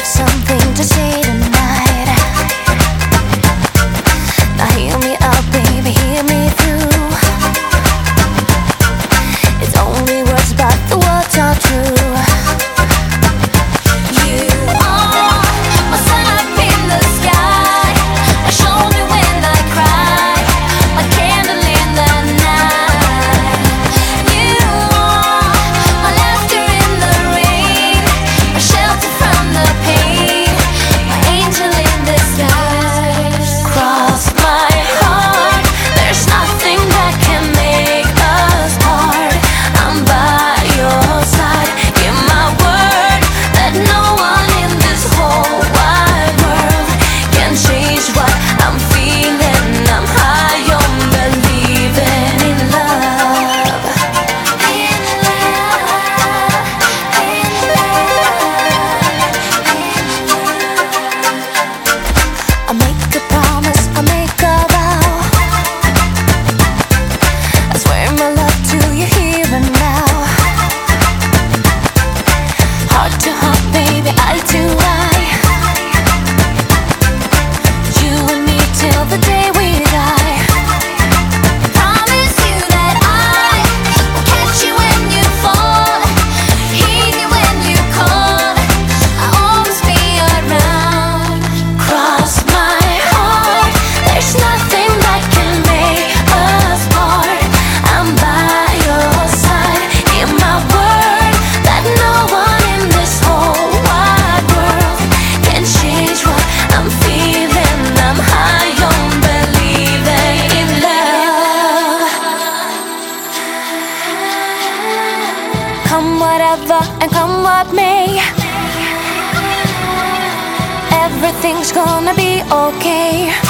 something to say tonight. Now hear me out, baby, hear me through. It's only words, but the words are true. I make a promise, I make a vow. I swear my love to you here and now. Heart to heart, baby, eye to eye. You and me till the day we die. Promise you that I will catch you when you fall, hear you when you call. I'll always be around. Cross There's nothing that can make us part. I'm by your side. Give my word that no one in this whole wide world can change what I'm feeling. I'm high on believing in love. Come whatever and come what may, everything's gonna be okay.